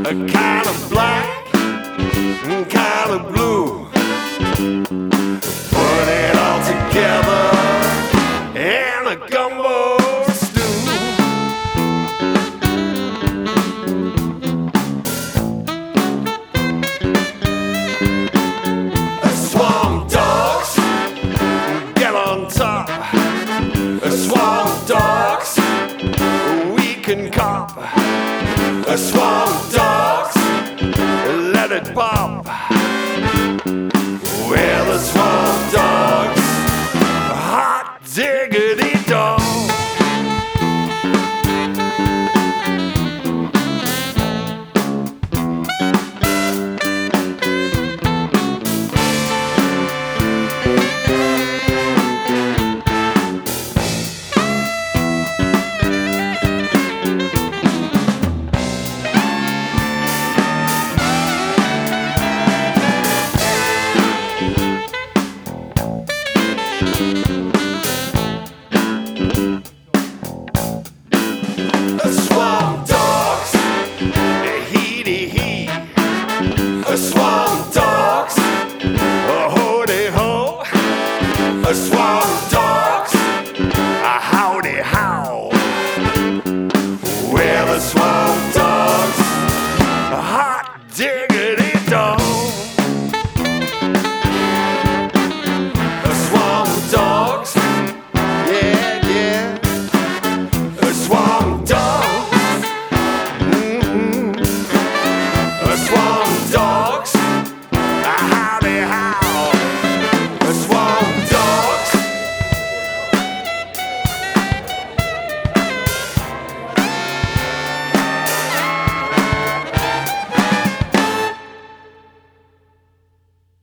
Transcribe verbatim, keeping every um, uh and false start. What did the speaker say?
kind of black, kind of blue. Put it all together in a gumbo stew. Swamp dogs, get on top. Swamp dogs, we can cop. Swamp dogs, let it pop.